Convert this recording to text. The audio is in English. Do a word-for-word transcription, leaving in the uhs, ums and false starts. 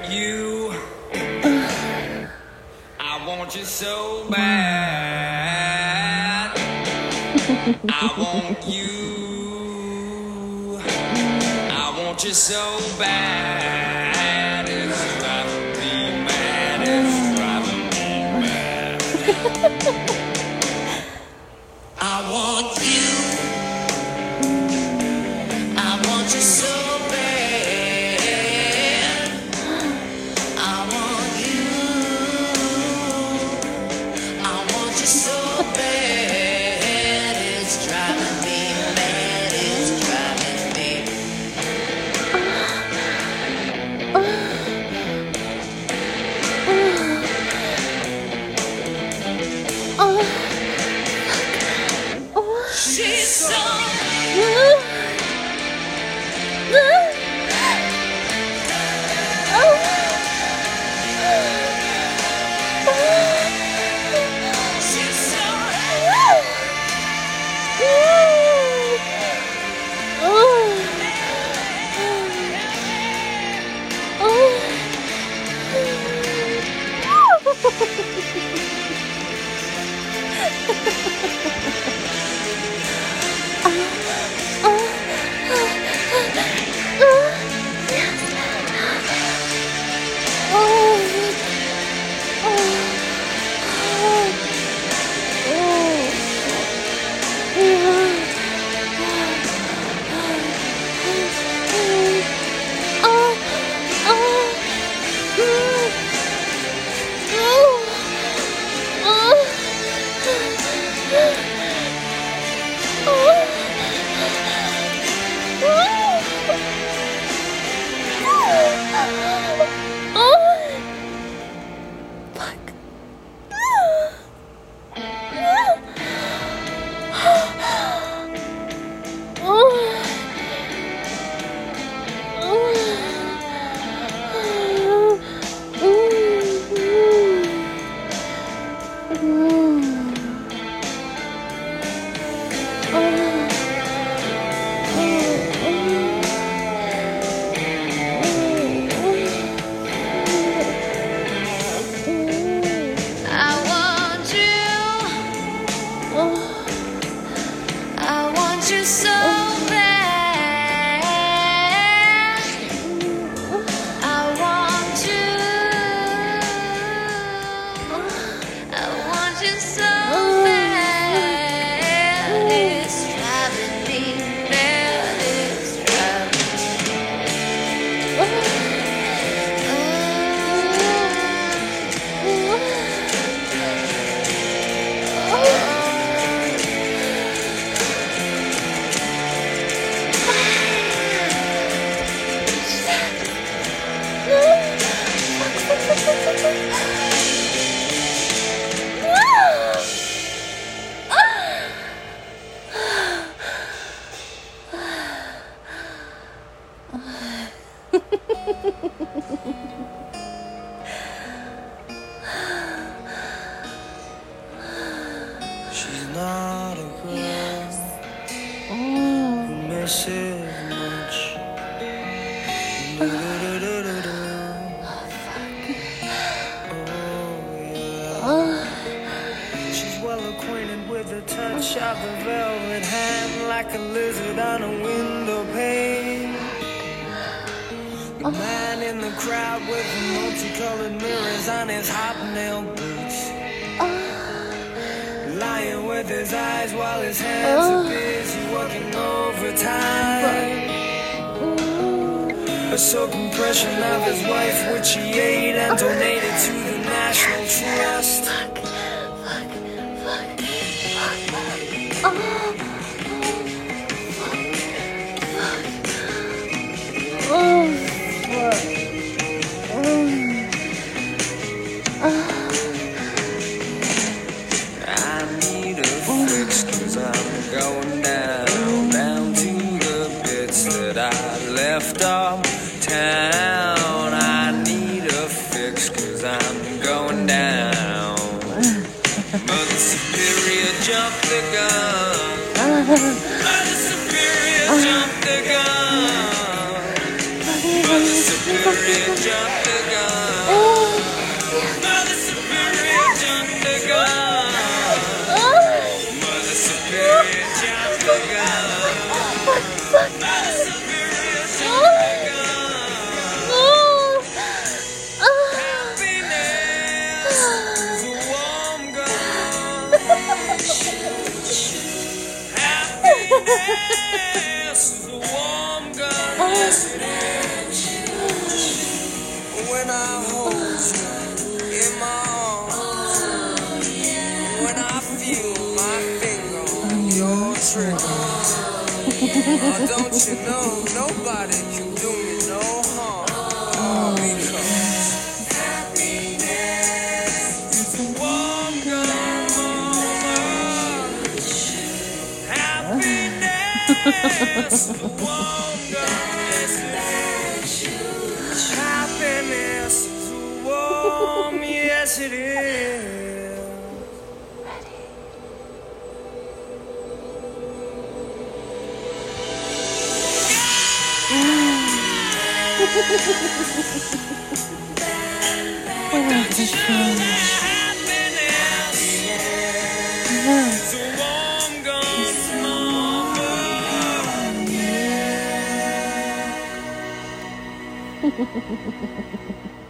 you. I want you so bad. I want you. I want you so bad. It's driving me mad. It's driving me mad. I want you. I want you so bad. I want you. I want you so bad. It's driving me mad. It's driving me. She's so. You so bad. I want you. I want you so bad. It's driving me mad. It's driving She's not a girl yes. who misses much. Oh, yeah. oh. She's well acquainted with the touch of the velvet hand, like a lizard on a window pane. The oh. man in the crowd with the multicolored mirrors on his hobnail boots. Lying with his eyes while his hands oh. are busy working overtime. A soaked impression of his wife, which he ate and donated to the National Trust. Fuck, fuck, fuck, fuck. Oh. Oh, fuck. Oh. Oh. Going down, down to the bits that I left off town. I need a fix, cause I'm going down. Mother Superior jumped the gun. Mother Superior jumped the gun. Mother Superior jumped the gun. when I hold you in my arms, when I feel my finger on your trigger. Oh, don't you know nobody can do me no harm? Oh, because happiness is a warm gun, mama. Happiness is a warm gun. Happiness is warm, yes it is. Happiness is a warm gun, mama.